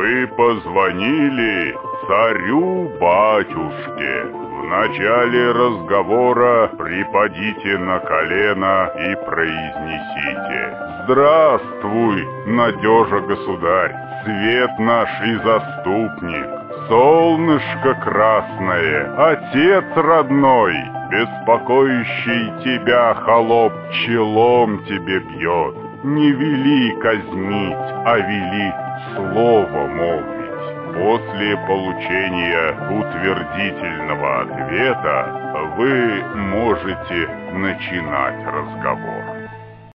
Вы позвонили царю-батюшке. В начале разговора припадите на колено и произнесите: «Здравствуй, надежа государь, свет наш и заступник, солнышко красное, отец родной, беспокоящий тебя холоп челом тебе бьет. Не вели казнить, а вели слово молвить». После получения утвердительного ответа вы можете начинать разговор.